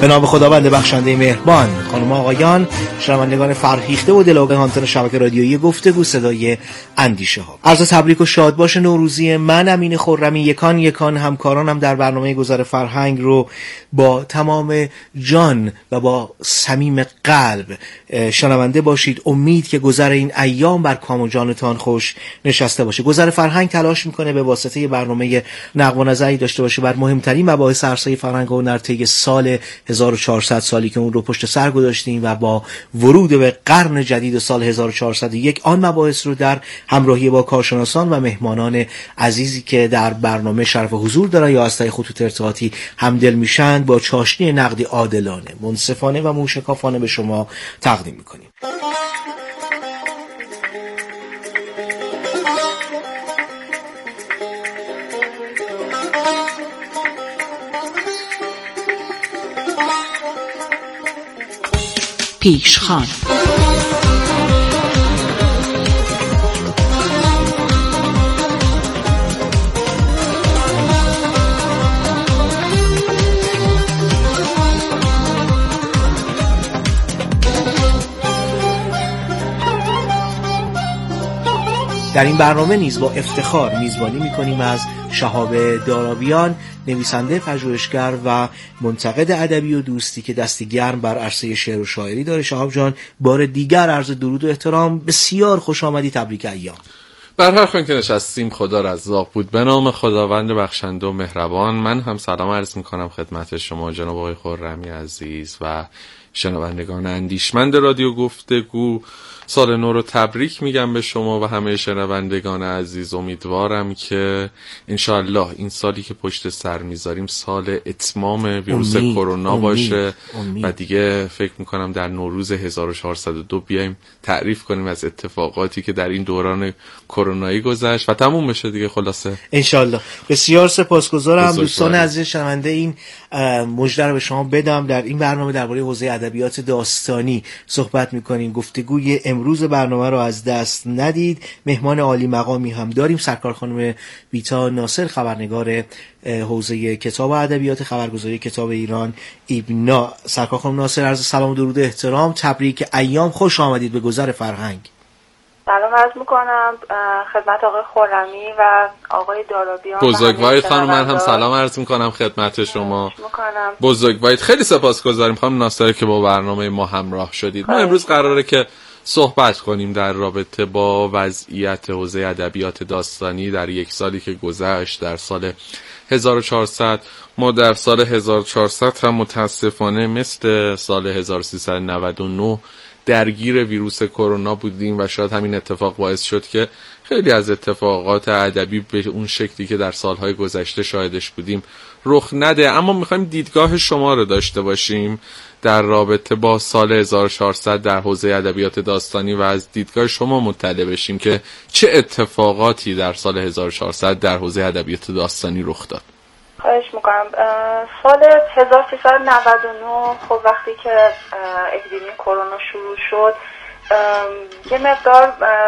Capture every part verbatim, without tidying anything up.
به نام خداوند بخشنده مهربان. خانم آقایان، شنوندگان فرهیخته و دلاوران شبکه رادیویی گفتگو صدای اندیشه ها، عرض تبریک و شادباش نوروزی من امین خرمی یکان یکان همکارانم در برنامه گذر فرهنگ رو با تمام جان و با صمیم قلب شنونده باشید. امید که گذر این ایام بر کام و جانتان خوش نشسته باشه. گذر فرهنگ تلاش میکنه به واسطه برنامه نقد و نظری داشته باشه بر مهمترین مباحث عرصه فرهنگ و هنر طی سال هزار و چهارصد، سالی که اون رو پشت سر گذاشتیم و با ورود به قرن جدید سال هزار و چهارصد و یک آن مباحث رو در همراهی با کارشناسان و مهمانان عزیزی که در برنامه شرف حضور دارن یا از طریق خطوط ارتباطی همدل میشن با چاشنی نقدی عادلانه، منصفانه و موشکافانه به شما تقدیم میکنیم. پیشخوان. در این برنامه نیز با افتخار میزبانی میکنیم از شهاب دارابیان، نویسنده، پژوهشگر و منتقد ادبی و دوستی که دستی گرم بر عرصه شعر و شاعری داره. شهاب جان، بار دیگر عرض درود و احترام، بسیار خوش آمدی، تبریک ایام. بر هر خوان که نشستیم خدا رزاق بود. به نام خداوند بخشنده و مهربان. من هم سلام عرض میکنم خدمت شما جناب آقای خرمی عزیز و شنوندگان اندیشمند رادیو گفتگو. سال نو رو تبریک میگم به شما و همه شنوندگان عزیز. امیدوارم که انشاءالله این سالی که پشت سر میذاریم سال اتمام ویروس کرونا باشه امید. و دیگه فکر میکنم در نوروز هزار و چهارصد و دو بیایم تعریف کنیم از اتفاقاتی که در این دوران کرونایی گذشت و تموم بشه دیگه خلاصه انشاءالله. بسیار سپاسگزارم دوستان عزیز شنونده. این مژده رو به شما بدم، در این برنامه درباره حوزه ادبیات داستانی صحبت میکنیم. گفتگوی امروز برنامه رو از دست ندید. مهمان عالی مقامی هم داریم، سرکار خانم بیتا ناصر، خبرنگار حوزه کتاب و ادبیات خبرگزاری کتاب ایران ایبنا. سرکار خانم ناصر، عرض سلام و درود احترام، تبریک ایام، خوش آمدید به گذر فرهنگ. سلام عرض میکنم خدمت آقای خرمی و آقای دارابیان. بزرگوارید خانم، من هم سلام عرض میکنم خدمت شما. بزرگوارید، خیلی سپاسگزاریم خانم ناصر که با برنامه ما همراه شدید. ما امروز قراره که صحبت کنیم در رابطه با وضعیت حوزه ادبیات داستانی در یک سالی که گذشت، در سال هزار و چهارصد. ما در سال هزار و چهارصد هم متاسفانه مثل سال هزار و سیصد و نود و نه درگیر ویروس کرونا بودیم و شاید همین اتفاق باعث شد که خیلی از اتفاقات ادبی به اون شکلی که در سالهای گذشته شاهدش بودیم رخ نده. اما میخوایم دیدگاه شما رو داشته باشیم در رابطه با سال هزار و چهارصد در حوزه ادبیات داستانی و از دیدگاه شما مطلع بشیم که چه اتفاقاتی در سال هزار و چهارصد در حوزه ادبیات داستانی رخ داد. خواهش میکنم. سال هزار و سیصد و نود و نه خب وقتی که اپیدمی کرونا شروع شد یه مقدار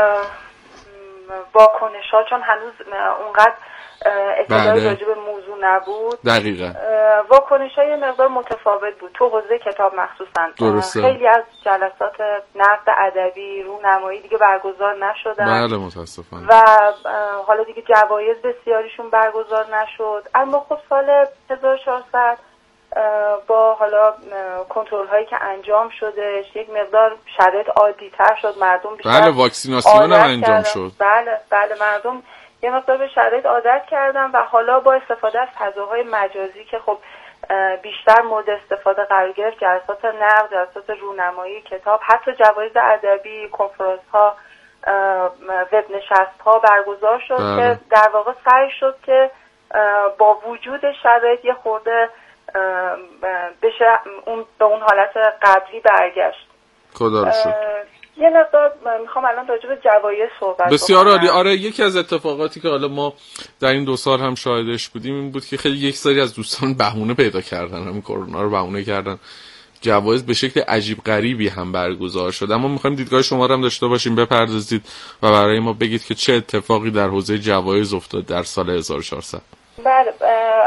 واکنش ها، چون هنوز اونقدر اطلاعی راجع به موضوع نبود، دقیقاً واکنش های یه مقدار متفاوت بود تو حوزه کتاب مخصوصاً. درسته. خیلی از جلسات نقد ادبی رونمایی دیگه برگزار نشدن. بله متاسفانه. و حالا دیگه جوایز بسیاریشون برگزار نشد. اما خب سال هزار و چهارصد با حالا کنترل هایی که انجام شده یک مقدار شرایط عادی تر شد، مردم بیشتر بله واکسیناسیون هم انجام شد. بله بله مردم یه مقدار به شرایط عادت کردن و حالا با استفاده از فضاهای مجازی که خب بیشتر مورد استفاده قرار گرفت، جلسات نقد، جلسات رونمایی کتاب، حتی جوایز ادبی، کنفرانس ها، وب نشست ها برگزار شد بله. که در واقع سعی شد که با وجود شرایط یه خورده بشه اون به اون حالت قبلی برگشت. خدا رو شکر. یه مقدار میخوام الان راجع به جوایز صحبت بسیار عالی. آره یکی از اتفاقاتی که حالا ما در این دو سال هم شاهدش بودیم این بود که خیلی یک سری از دوستان بهونه پیدا کردن، همین کرونا رو بهونه کردن، جوایز به شکل عجیب غریبی هم برگزار شد. اما میخوایم دیدگاه شما رو هم داشته باشیم، بپردازید و برای ما بگید که چه اتفاقی در حوزه جوایز افتاد در سال هزار و چهارصد. بله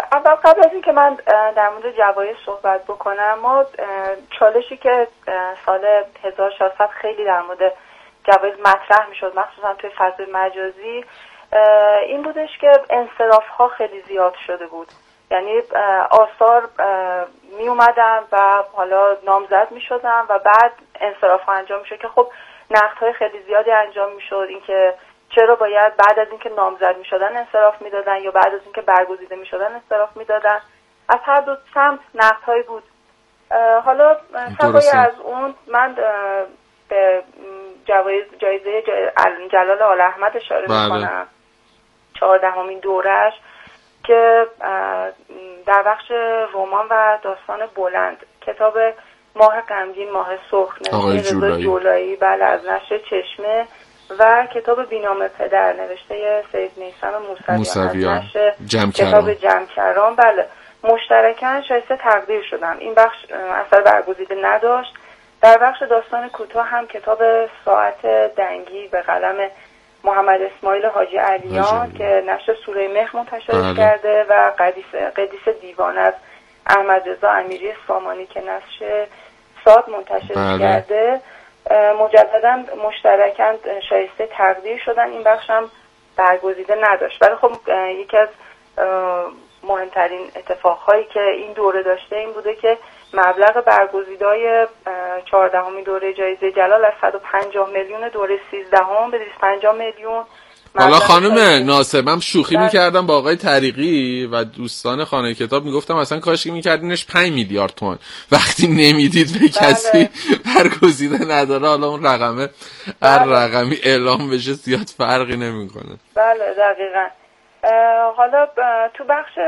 اول قبل از اینکه من در مورد جوایز صحبت بکنم، ما چالشی که سال هزار و ششصد خیلی در مورد جوایز مطرح میشد مخصوصا توی فضای مجازی این بودش که انصراف ها خیلی زیاد شده بود. یعنی آثار می اومدن و حالا نامزد می شدن و بعد انصراف ها انجام می شد که خب نقد های خیلی زیادی انجام می شد اینکه چرا باید بعد از اینکه نامزد می شدن انصراف می دادن یا بعد از اینکه برگزیده می شدن انصراف می دادن. از هر دو سمت نقد هایی بود. حالا سوای از اون من به جوایز جایزه جلال آل احمد اشاره بله. می کنم، چهاردهمین دورش که در بخش رمان و داستان بلند کتاب ماه غمگین ماه سرخ نوشته رضا جولایی بله از نشر چشمه و کتاب بینام پدر نوشته سید نیسان موسویان از نشر کتاب جمکران بله مشترکاً شایسته تقدیر شدن. این بخش اثر برگزیده نداشت. در بخش داستان کوتاه هم کتاب ساعت دنگی به قلم محمد اسماعیل حاجی علیان که نشر سوره مهر منتشر بله. کرده و قدیس قدیس دیوان از احمد رضا امیری سامانی که نشر ساد منتشر بله. کرده مجددا مشترکاً شایسته تقدیر شدن. این بخش هم برگزیده نداشت. ولی خب یکی از مهمترین اتفاقهایی که این دوره داشته این بوده که مبلغ برگزیده‌های چهاردهمین دوره جایزه جلال از صد و پنجاه میلیون دوره سیزدهم به دویست و پنجاه میلیون. حالا خانم ناصر من شوخی می‌کردم با آقای طریقی و دوستان خانه کتاب میگفتم اصلا کاشکی می‌کردینش پنج میلیارد تومان وقتی نمیدید به کسی برگزیده نداره. حالا اون رقمه هر رقمی اعلام بشه زیاد فرقی نمی‌کنه. بله دقیقاً. حالا تو بخش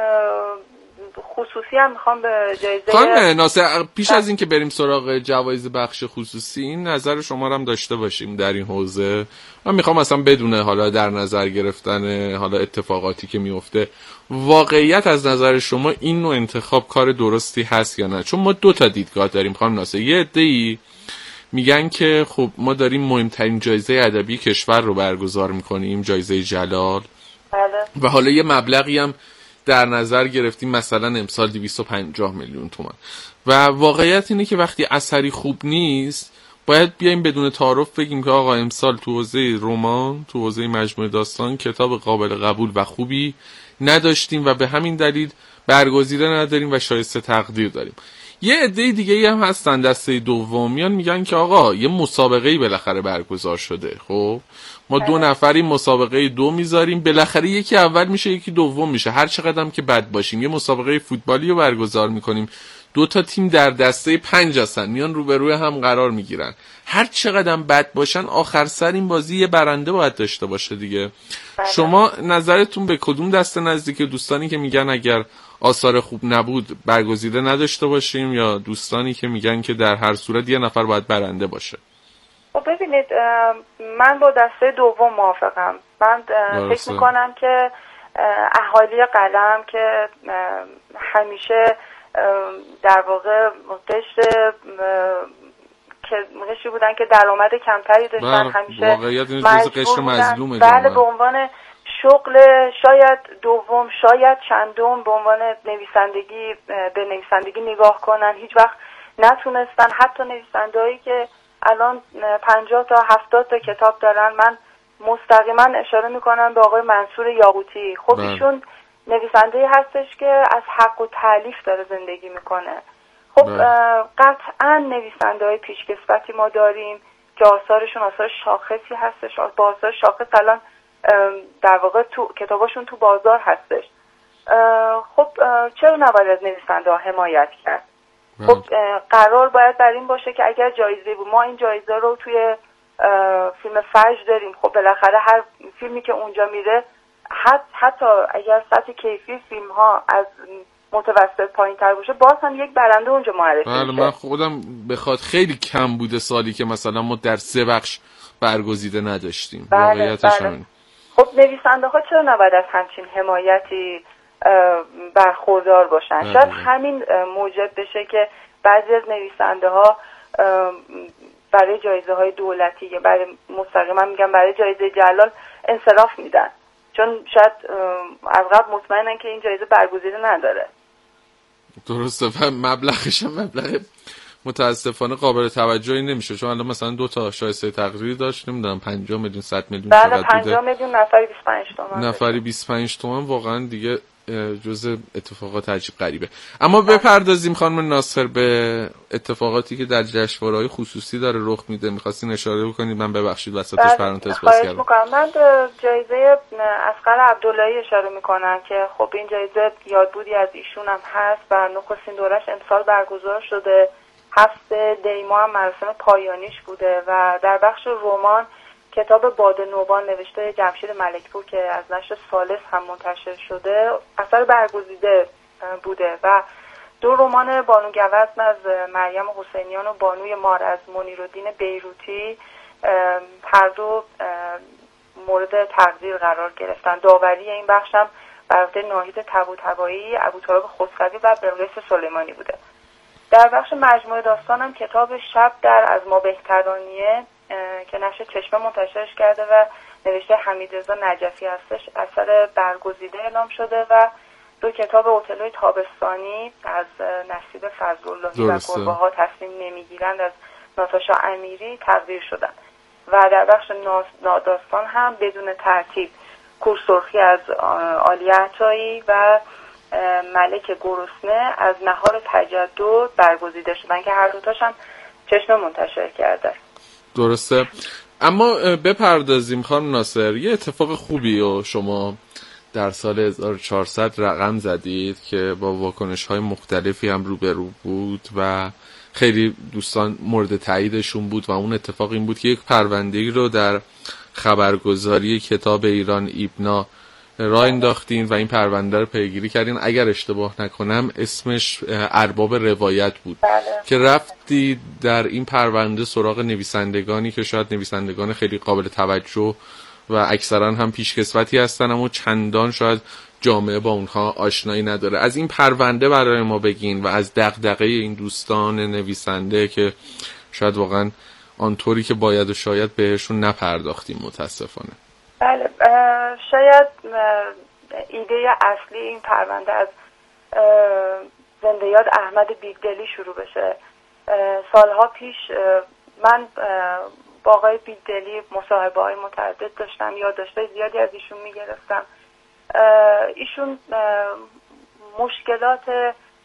خصوصی هم میخوام به جایزه خانم ناصر پیش از این که بریم سراغ جوایز بخش خصوصی این نظر شما رو هم داشته باشیم در این حوزه. من میخوام اصلا بدونه حالا در نظر گرفتن حالا اتفاقاتی که میفته واقعیت از نظر شما این نوع انتخاب کار درستی هست یا نه؟ چون ما دو تا دیدگاه داریم خانم ناصر. یه عده‌ای میگن که خب ما داریم مهمترین جایزه ادبی کشور رو برگزار میکنیم، جایزه جلال بله. و حالا یه مبلغی هم در نظر گرفتیم مثلا امسال دویست و پنجاه میلیون تومان و واقعیت اینه که وقتی اثری خوب نیست باید بیایم بدون تعارف بگیم که آقا امسال تو حوزه رمان تو حوزه مجموعه داستان کتاب قابل قبول و خوبی نداشتیم و به همین دلیل برگزیده نداریم و شایسته تقدیر داریم. یه عده دیگه هم هستن دسته دومیان میگن که آقا یه مسابقه‌ای بالاخره برگزار شده، خب ما دو نفری مسابقه دو میذاریم بالاخره یکی اول میشه یکی دوم میشه، هر چقدر هم که بد باشیم. یه مسابقه فوتبالی رو برگزار میکنیم دو تا تیم در دسته پنج هستن میان روبروی هم قرار میگیرن، هر چقدر هم بد باشن آخر سر این بازی یه برنده باید داشته باشه دیگه. بله. شما نظرتون به کدوم دسته نزدیک؟ دوستانی که میگن اگر آثار خوب نبود برگزیده نداشته باشیم یا دوستانی که میگن که در هر صورت یه نفر باید برنده باشه؟ خب ببینید من با دسته دوم موافقم. من فکر میکنم که اهالی قلم که همیشه در واقع قشر که قشری بودن که درآمد کمتری داشتن، همیشه واقعیت این قشر مظلومه. بله به عنوان شغل شاید دوم شاید چندم به عنوان نویسندگی به نویسندگی نگاه کنن، هیچ وقت نتونستن. حتی نویسندهایی که الان پنجاه تا هفتاد تا کتاب دارن، من مستقیما اشاره میکنم به آقای منصور یاقوتی. خب ایشون نویسنده‌ای هستش که از حق و تألیف داره زندگی میکنه. خب قطعا نویسنده‌های پیشکسوتی ما داریم که آثارشون آثار شاخصی هستش، با آثار شاخص الان در واقع تو کتاباشون تو بازار هستش. خب چرا نباید از نویسنده‌ها حمایت کرد؟ خب قرار باید بر این باشه که اگر جایزه بود، ما این جایزه رو توی فیلم فجر داریم، خب بالاخره هر فیلمی که اونجا میره حتی اگر سطح کیفی فیلم ها از متوسط پایین تر باشه باز هم یک برنده اونجا معرفی میشه. بله من خودم بخواد خیلی کم بوده سالی که مثلا ما در سه بخش برگزیده نداشتیم. بله واقعیتش بله. همین. خب نویسنده ها چرا نباید از همچین حمایتی برخوردار باشن؟ بله. شاید همین موجب بشه که بعضی از نویسنده ها برای جایزه های دولتی یا برای مستقیما میگم برای جایزه جلال انصراف میدن. چون شاید از قبل مطمئنن که این جایزه برگزیده نداره. درسته و مبلغش هم مبلغ متاسفانه قابل توجهی نمیشه، چون الان مثلا دو تا شایسته تقدیری داشت، نمیدونم پنجاه میلیون صد میلیون بله چقدر بوده. پنجاه میلیون نفری بیست و پنج تومن نفری بیست و پنج تومن واقعا دیگه جزء اتفاقات عجیب غریبه. اما بپردازیم خانم ناصر به اتفاقاتی که در جشنواره‌های خصوصی داره رخ میده. می‌خواستین اشاره بکنید، من ببخشید وسطش پرانتز باز کردم. میکنم. من جایزه اصغر عبداللهی اشاره میکنم که خب این جایزه یادبودی از ایشون هم هست و نخستین دورش امسال برگزار شده. هفت دی ماه هم مراسم پایانیش بوده و در بخش رمان کتاب باد نوبان نوشته جمشید ملکپور که از نشر ثالث هم منتشر شده اثر برگزیده بوده و دو رمان بانو گوزن از مریم حسینیان و بانوی مار از منیرالدین بیروتی هر دو مورد تقدیر قرار گرفتن. داوری این بخش هم بر عهده ناهید طباطبایی، ابوطالب خسروی و بلقیس سلیمانی بوده. در بخش مجموعه داستان هم کتاب شب در از ما بهترانیه که نشر چشمه منتشرش کرده و نوشته حمیدرضا نجفی هستش اثر برگزیده اعلام شده و دو کتاب اوتلوی تابستانی از نصیب فضل‌اللهی و گربه ها تصمیم نمیگیرند از ناتاشا امیری تقدیر شدند و در بخش ناداستان هم بدون ترتیب کور سرخی از عالیه عطایی و ملک گرسنه از نهار تجدد برگزیده شدن که هر دوتاش هم چشمه منتشر کرده. درسته. اما بپردازیم خانم ناصر، یه اتفاق خوبی و شما در سال هزار و چهارصد رقم زدید که با واکنش‌های مختلفی هم روبرو بود و خیلی دوستان مورد تاییدشون بود و اون اتفاق این بود که یک پرونده‌ای رو در خبرگزاری کتاب ایران ایبنا راه انداختین و این پرونده رو پیگیری کردین. اگر اشتباه نکنم اسمش ارباب روایت بود. بله. که رفتی در این پرونده سراغ نویسندگانی که شاید نویسندگان خیلی قابل توجه و اکثرا هم پیشکسوتی هستن اما چندان شاید جامعه با اونها آشنایی نداره. از این پرونده برای ما بگین و از دغدغه این دوستان نویسنده که شاید واقعا آنطوری که باید و شاید بهشون نپرداختیم متاسفانه. بله، شاید ایده اصلی این پرونده از زنده یاد احمد بیگدلی شروع بشه. سالها پیش من با آقای بیگدلی مصاحبه های متعدد داشتم، یادداشت‌های زیادی از ایشون میگرفتم. ایشون مشکلات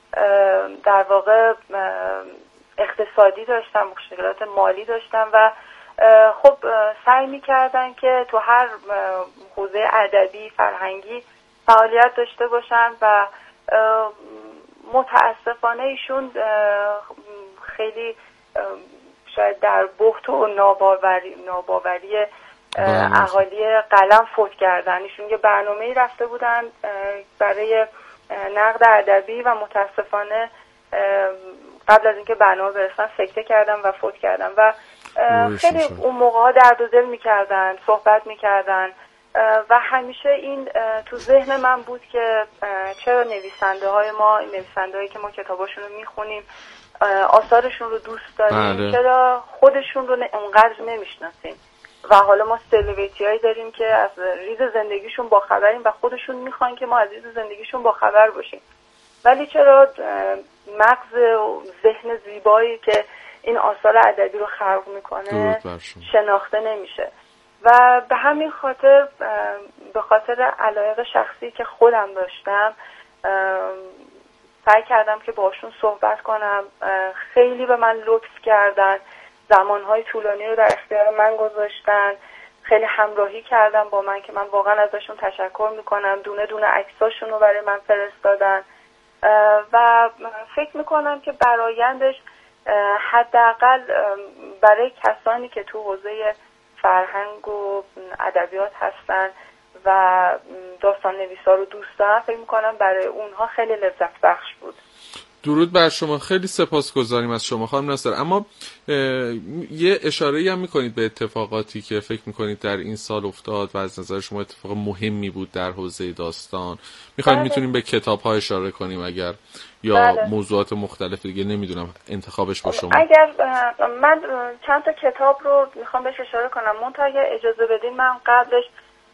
در واقع اقتصادی داشتن، مشکلات مالی داشتن و خب سعی می‌کردن که تو هر حوزه ادبی فرهنگی فعالیت داشته باشن و متاسفانه ایشون خیلی شاید در بحت و ناباوری ناباوری اهالی قلم فوت کردن. ایشون یه برنامه‌ای رفته بودن برای نقد ادبی و متاسفانه قبل از اینکه برنامه برسن سکته کردن و فوت کردن و خیلی اون موقع ها درد و دل میکردن، صحبت میکردن و همیشه این تو ذهن من بود که چرا نویسنده های ما، نویسنده هایی که ما کتاباشون رو میخونیم، آثارشون رو دوست داریم، بله. چرا خودشون رو اونقدر نمیشناسیم و حالا ما سلبریتی هایی داریم که از ریز زندگیشون با خبریم و خودشون میخوان که ما از ریز زندگیشون با خبر باشیم، ولی چرا مغز و ذهن زیبایی که این آثار ادبی رو خلق میکنه شناخته نمیشه. و به همین خاطر به خاطر علایق شخصی که خودم داشتم سعی کردم که باشون صحبت کنم. خیلی به من لطف کردن، زمانهای طولانی رو در اختیار من گذاشتن، خیلی همراهی کردن با من که من واقعا ازشون تشکر میکنم. دونه دونه عکساشون رو برای من فرستادن و فکر میکنم که برآیندش حداقل برای کسانی که تو حوزه فرهنگ و ادبیات هستن و داستان نویسا رو دوست دارن، فکر میکنم برای اونها خیلی لذت بخش بود. درود بر شما، خیلی سپاسگزاریم از شما خانم ناصر. اما یه اشاره‌ای هم میکنید به اتفاقاتی که فکر میکنید در این سال افتاد و از نظر شما اتفاق مهمی بود در حوزه داستان. میخوایم بله. میتونیم به کتاب‌ها اشاره کنیم اگر یا بله. موضوعات مختلف دیگه، نمیدونم انتخابش با شما. اگر من چند تا کتاب رو میخوام بهش اشاره کنم، منتها اگه اجازه بدین من قبلش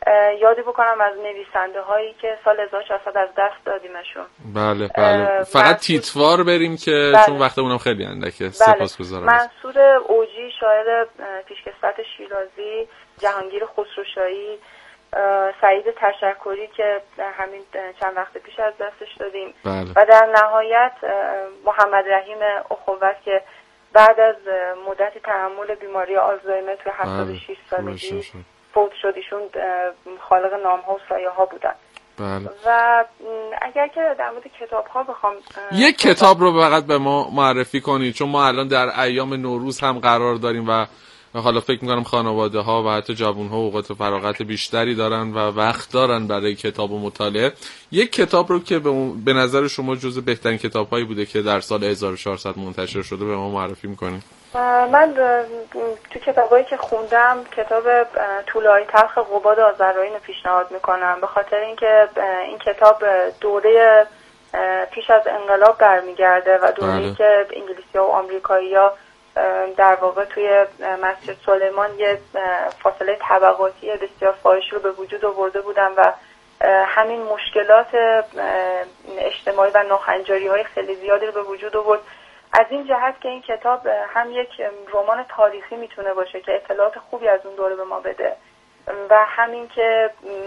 یادی بکنم از نویسنده هایی که سال هزار و چهارصد از دست دادیمشون. بله بله. فقط تیتوار بریم که بله. چون وقتمونم خیلی اندکه. بله. سپاسگزارم. منصور اوجی شاعر پیشکسوت شیرازی، جهانگیر خسروشاهی، سعید تشکری که همین چند وقت پیش از دستش دادیم. بله. و در نهایت محمد رحیم اخوت که بعد از مدتی تحمل بیماری آلزایمر توی هفتاد و شش سالگی فوت شد. ایشون خالق نام‌ها و سایه‌ها بودن. بله. و اگر که در مورد کتاب‌ها بخوام یک کتاب رو فقط به ما معرفی کنید، چون ما الان در ایام نوروز هم قرار داریم و حالا فکر می‌کنم خانواده‌ها و حتی جوان‌ها اوقات فراغت بیشتری دارن و وقت دارن برای کتاب و مطالعه. یک کتاب رو که به نظر شما جزو بهترین کتاب‌هایی بوده که در سال هزار و چهارصد منتشر شده به ما معرفی می‌کنید؟ من تو کتابایی که خوندم کتاب طولای تلخ قباد آذرایین رو پیشنهاد میکنم، به خاطر اینکه این کتاب دوره پیش از انقلاب برمیگرده و دوره‌ای بله. که انگلیسی‌ها و آمریکایی‌ها در واقع توی مسجد سلیمان یه فاصله طبقاتی بسیار فاحش رو به وجود آورده بودن و همین مشکلات اجتماعی و ناهنجاری‌های خیلی زیادی رو به وجود آورد. از این جهت که این کتاب هم یک رمان تاریخی میتونه باشه که اطلاعات خوبی از اون دوره به ما بده و همین که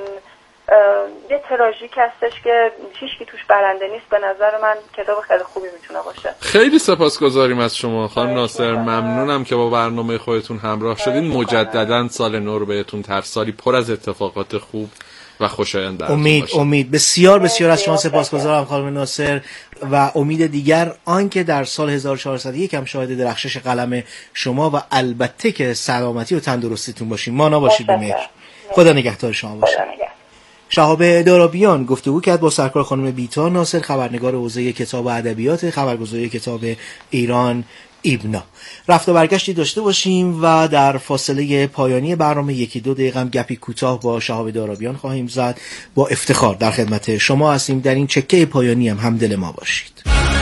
یه تراژیک هستش که هیچکی توش برنده نیست. به نظر من کتاب خیلی خوبی میتونه باشه. خیلی سپاسگزاریم از شما خانم ناصر. ممنونم که با برنامه خودتون همراه شدین. مجددا سال نو رو بهتون تر، سالی پر از اتفاقات خوب و خوشایند براتون امید باشه. امید بسیار بسیار از شما سپاسگزارم خانم ناصر و امید دیگر آنکه در سال هزار و چهارصد و یک هم شاهد درخشش قلم شما و البته که سلامتی و تندرستیتون باشین. مانا باشید به مهر. خدا نگهدار شما باشه. شهاب دارابیان گفتگو کرد با سرکار خانم بیتا ناصر، خبرنگار حوزه کتاب و ادبیات خبرگزاری کتاب ایران ایبنا. رفت و برگشتی داشته باشیم و در فاصله پایانی برنامه یکی دو دقیقه هم گپی کوتاه با شهاب دارابیان خواهیم زد. با افتخار در خدمت شما هستیم. در این چکه پایانی هم همدل ما باشید.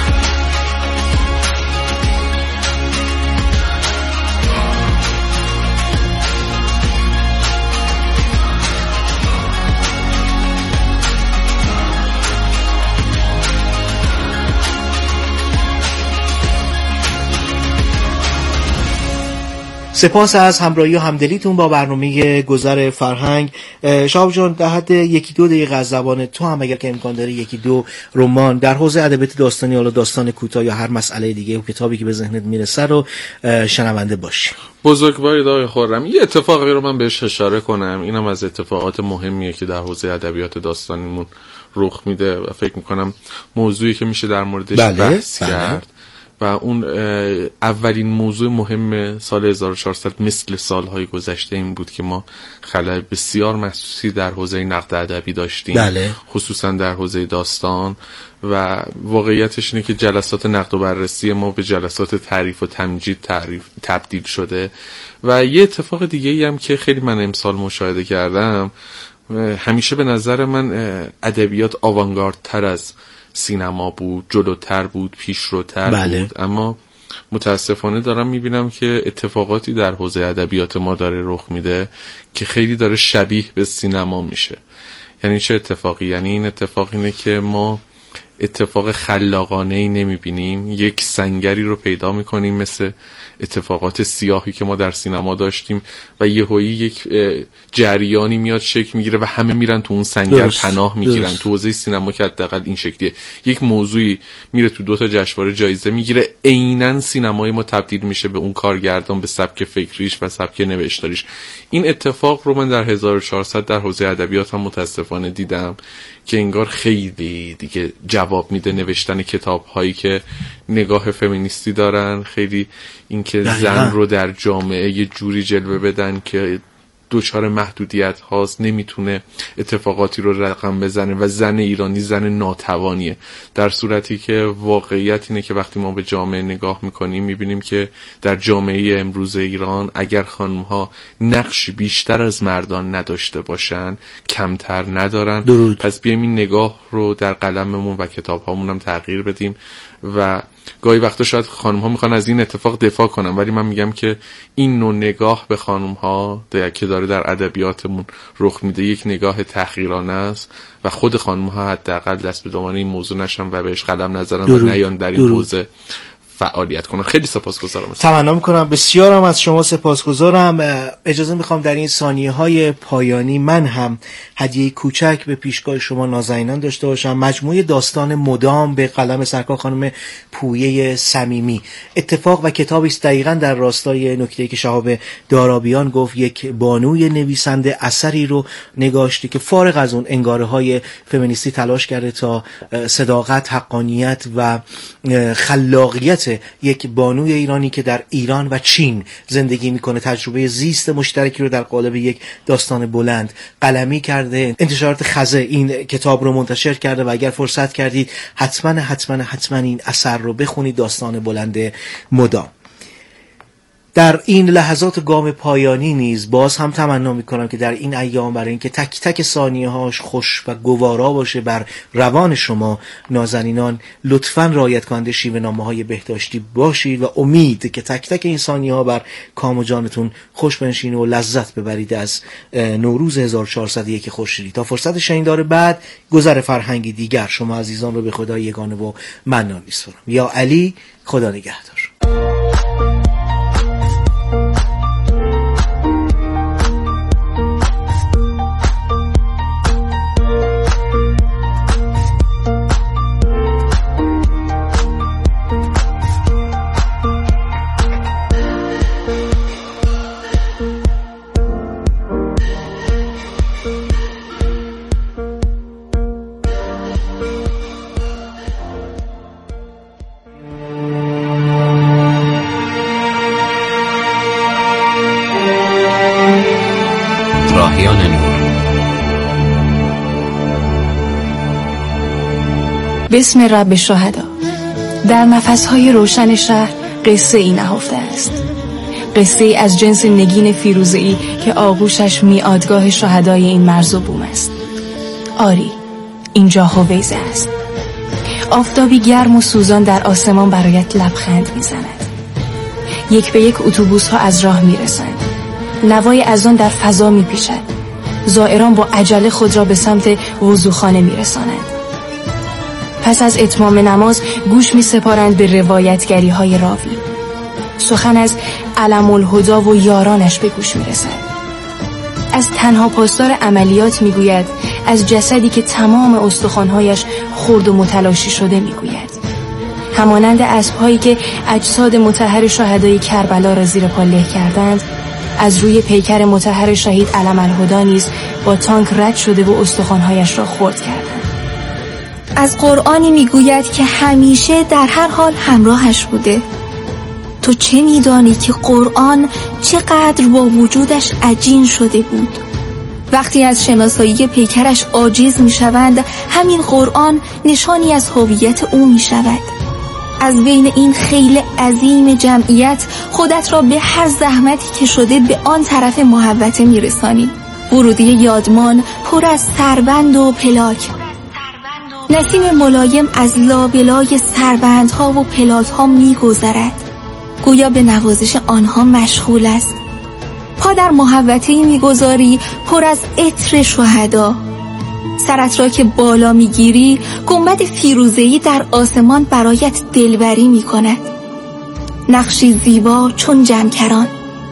سپاس از همراهی و همدلیتون با برنامه گذر فرهنگ. شهاب جان در حد یکی دو دقیقه از زبان تو هم اگر که امکان داره یکی دو رمان در حوزه ادبیات داستانی، حالا داستان کوتاه یا هر مسئله دیگه و کتابی که به ذهنت میرسه رو شنونده باشی. بزرگوارید آقای خرمی، یه اتفاقی رو من بهش اشاره کنم. اینم از اتفاقات مهمیه که در حوزه ادبیات داستانیمون رخ میده و فکر میکنم موضوعی که میشه در موردش بله، بحث بله. کرد و اون اولین موضوع مهم سال هزار و چهارصد مثل سالهای گذشته این بود که ما خلأ بسیار محسوسی در حوزه نقد ادبی داشتیم بله. خصوصا در حوزه داستان و واقعیتش اینه که جلسات نقد و بررسی ما به جلسات تعریف و تمجید تعریف تبدیل شده. و یه اتفاق دیگه ای هم که خیلی من امسال مشاهده کردم، همیشه به نظر من ادبیات آوانگاردتر از سینما بود، جلوتر بود، پیشروتر بله. بود، اما متاسفانه دارم میبینم که اتفاقاتی در حوزه ادبیات ما داره رخ میده که خیلی داره شبیه به سینما میشه. یعنی چه اتفاقی؟ یعنی این اتفاق اینه که ما اتفاق خلاقانه ای نمیبینیم، یک سنگری رو پیدا میکنیم مثل اتفاقات سیاهی که ما در سینما داشتیم و یهویی یک جریانی میاد شکل میگیره و همه میرن تو اون سنگر درست. پناه میگیرن. تو حوزه سینما که حداقل این شکلیه، یک موضوعی میره تو دو تا جشنواره جایزه میگیره، عیناً سینمای ما تبدیل میشه به اون کارگردان، به سبک فکریش و سبک نوشتاریش. این اتفاق رو من در هزار و چهارصد در حوزه ادبیات هم متاسفانه دیدم که انگار خیلی دیگه جواب میده نوشتن کتاب هایی که نگاه فمینیستی دارن، خیلی اینکه زن رو در جامعه یه جوری جلوه بدن که دوچار محدودیت هاست، نمیتونه اتفاقاتی رو رقم بزنه و زن ایرانی زن ناتوانیه، در صورتی که واقعیت اینه که وقتی ما به جامعه نگاه میکنیم میبینیم که در جامعه امروز ایران اگر خانم ها نقشی بیشتر از مردان نداشته باشن کمتر ندارن. درود. پس بیایم این نگاه رو در قلممون و کتاب هامون هم تغییر بدیم و گاهی وقتا شاید خانم ها میخوان از این اتفاق دفاع کنن، ولی من میگم که این نوع نگاه به خانم ها که داره در ادبیاتمون رخ میده یک نگاه تحقیرانه است و خود خانم ها حداقل دست به دامن این موضوع نشن و بهش قلم نذارن و نیان در این حوزه فعالیت کنم. خیلی سپاسگزارم. تمنا میکنم. بسیارم از شما سپاسگزارم. اجازه میخوام در این ثانیه های پایانی من هم هدیه کوچک به پیشگاه شما نازنینان داشته باشم. مجموعه داستان مدام به قلم سرکار خانم پویه صمیمی. اتفاق و کتابی است دقیقاً در راستای نکته‌ای که شهاب دارابیان گفت، یک بانوی نویسنده اثری رو نگاشته که فارغ از اون انگاره های فمینیستی تلاش کرده تا صداقت، حقانیت و خلاقیت یک بانوی ایرانی که در ایران و چین زندگی میکنه تجربه زیست مشترکی رو در قالب یک داستان بلند قلمی کرده. انتشارات خزه این کتاب رو منتشر کرده و اگر فرصت کردید حتما حتما حتما این اثر رو بخونید، داستان بلند مدام. در این لحظات گام پایانی نیز باز هم تمنا میکنم که در این ایام برای اینکه تک تک ثانیه هاش خوش و گوارا باشه بر روان شما نازنینان، لطفاً رعایت کننده شیوه نامه های بهداشتی باشید و امید که تک تک این ثانیه ها بر کام و جانتون خوش بنشینه و لذت ببرید از نوروز هزار و چهارصد و یک خورشیدی. تا فرصت شنیدار بعد گذر فرهنگی دیگر شما عزیزان رو به خدای یگانه و منان میسپارم. یا علی، خدا نگهدار. بسم رب شهدا. در نفسهای روشن شهر قصه ای نهفته است، قصه ای از جنس نگین فیروزه‌ای که آغوشش میادگاه شهدای این مرز و بوم است. آری، اینجا هویزه است. آفتابی گرم و سوزان در آسمان برایت لبخند میزند. یک به یک اتوبوس ها از راه میرسند. نوای اذان در فضا میپیچد. زائران با عجله خود را به سمت وضوخانه میرسانند. پس از اتمام نماز گوش می سپارند به روایتگری های راوی. سخن از علم الهدی و یارانش به گوش می رسد. از تنها پاسدار عملیات می گوید، از جسدی که تمام استخوانهایش خرد و متلاشی شده می گوید. همانند اسب‌هایی که اجساد مطهر شهدای کربلا را زیر پا له کردند، از روی پیکر مطهر شهید علم الهدی نیز با تانک رد شده و استخوانهایش را خرد کردند. از قرآنی میگوید که همیشه در هر حال همراهش بوده. تو چه میدانی که قرآن چقدر با وجودش عجین شده بود؟ وقتی از شناسایی پیکرش عاجز میشوند، همین قرآن نشانی از هویت او میشود. از بین این خیل عظیم جمعیت خودت را به هر زحمتی که شده به آن طرف محوطه میرسانی. ورودی یادمان پر از سربند و پلاک. نسیم ملایم از لابلای سربندها و پلاک‌ها می‌گذرد، گویا به نوازش آنها مشغول است. پا در محوطه‌ای می‌گذاری پر از عطر شهدا. سرت را که بالا می‌گیری، گنبد فیروزه‌ای در آسمان برایت دلبری می‌کند. نقشی زیبا چون جمکران.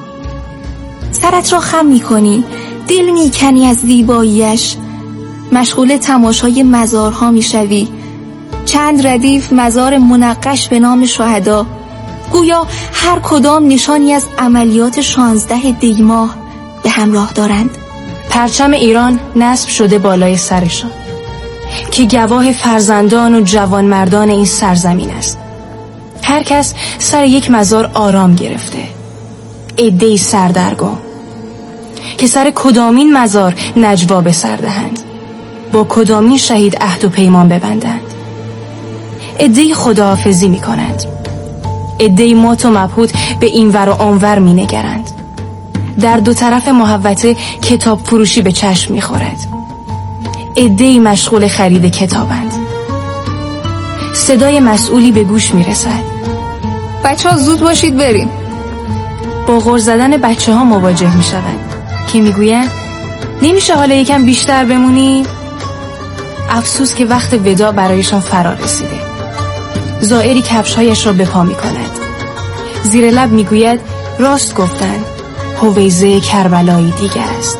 سرت را خم می‌کنی، دل می‌کنی از زیباییش. مشغول تماشای مزارها میشوی. چند ردیف مزار منقش به نام شهدا، گویا هر کدام نشانی از عملیات شانزده دی ماه به همراه دارند. پرچم ایران نصب شده بالای سرشان که گواه فرزندان و جوانمردان این سرزمین است. هر کس سر یک مزار آرام گرفته. عده‌ای سردرگم که سر کدامین مزار نجوا به سر دهند، با کدامین شهید عهد و پیمان ببندند. عده‌ای خداحافظی می کنند، عده‌ای مات و مبهوت به این ور و آنور می نگرند. در دو طرف محوطه کتاب فروشی به چشم می خورد. عده‌ای مشغول خرید کتابند. صدای مسئولی به گوش میرسد. بچه ها زود باشید بریم. با غر زدن بچه ها مواجه می شود که می گوین نمیشه حالا یکم بیشتر بمونی؟ افسوس که وقت وداع برایشان فرا رسیده. زائری کفشهایش را به پا می کند. زیر لب می گوید راست گفتن، هویزه کربلایی دیگر است.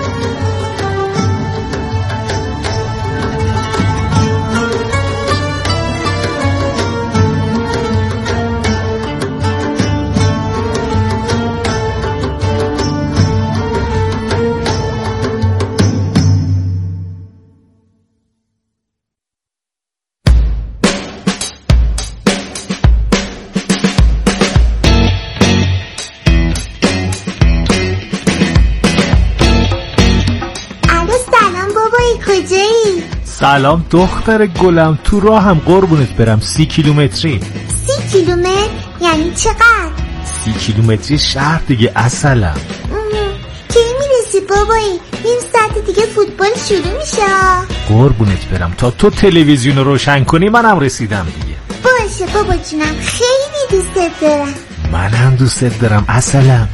سلام دختر گلم، تو راه هم قربونت برم. سی کیلومتری. سی کیلومتر یعنی چقدر؟ سی کیلومتری شهر دیگه اصلا. کی میرسی بابایی؟ نیم ساعت دیگه فوتبال شروع میشه. قربونت برم تا تو تلویزیون رو روشن کنی منم رسیدم دیگه. باشه بابا جونم، خیلی دوستت دارم. منم دوستت دارم اصلا.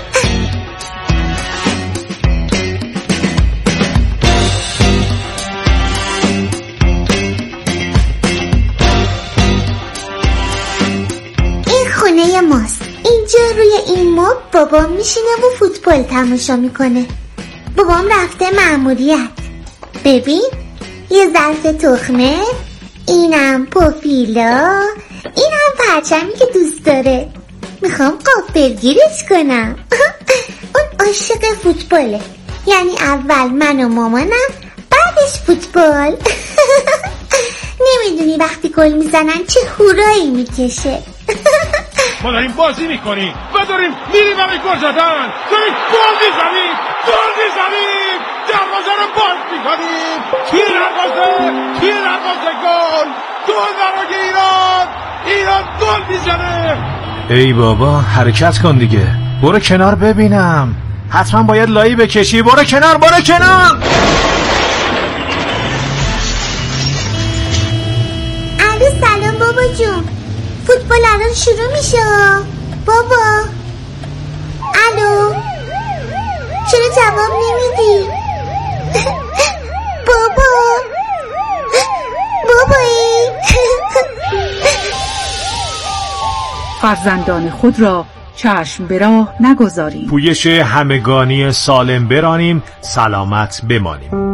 ماست. اینجا روی این مبل بابام میشینه و فوتبال تماشا میکنه. بابام رفته مأموریت. ببین یه ظرف تخمه، اینم پوفیلا، اینم پرچمی که دوست داره. میخوام غافلگیرش کنم. اون عاشق فوتباله، یعنی اول من و مامانم، بعدش فوتبال. نمیدونی وقتی گل میزنن چه هورایی میکشه. ما داریم بازی میکنیم و داریم میریم همه گل زدن، داریم گل میزنیم گل میزنیم دروازه رو باز میکنیم. توی دروازه توی دروازه گل گل برای ایران. ایران گل میزنه. ای بابا حرکت کن دیگه، برو کنار ببینم. حتما باید لایی بکشی. برو کنار برو کنار. الو سلام بابا جون، فوتبال الان شروع میشه بابا. الو چرا جواب نمیدی؟ بابا بابایی. فرزندان خود را چشم به راه نگذاریم. پویش همگانی سالم برانیم، سلامت بمانیم.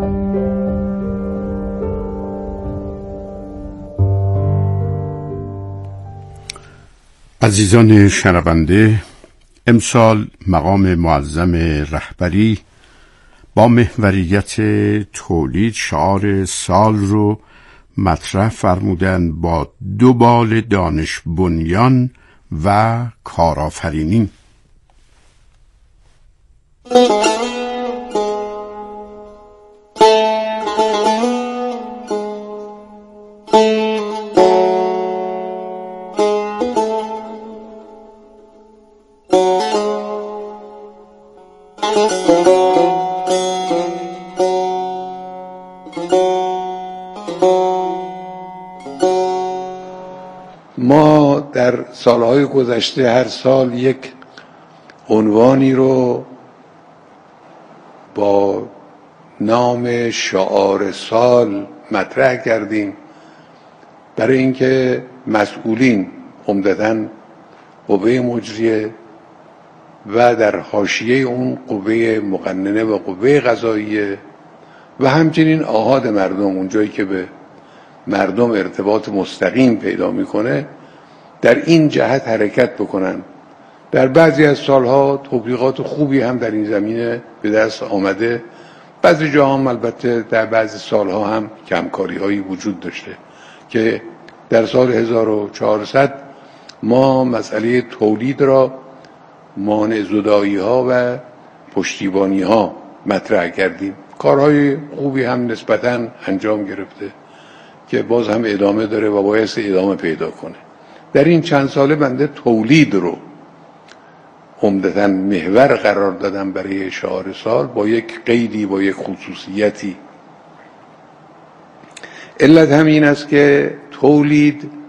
عزیزان شنونده، امسال مقام معظم رهبری با محوریت تولید شعار سال رو مطرح فرمودن با دو بال دانش بنیان و کارآفرینی. ما در سالهای گذشته هر سال یک عنوانی رو با نام شعار سال مطرح کردیم برای اینکه مسئولین، عمدتاً قوه مجریه و در حاشیه اون قوه مقننه و قوه قضاییه و همچنین آحاد مردم، اونجایی که به مردم ارتباط مستقیم پیدا میکنه، در این جهت حرکت بکنن. در بعضی از سالها تبلیغات خوبی هم در این زمینه به دست آمده، بعضی جاها هم البته در بعضی سالها هم کمکاری هایی وجود داشته که در سال هزار و چهارصد ما مسئله تولید را مانع زدایی ها و پشتیبانی ها مطرح کردیم. کارهای خوبی هم نسبتاً انجام گرفته که باز هم ادامه داره و باید ادامه پیدا کنه. در این چند ساله بنده تولید رو عمدتاً محور قرار دادم برای شعار سال با یک قیدی، با یک خصوصیتی. علت هم این است که تولید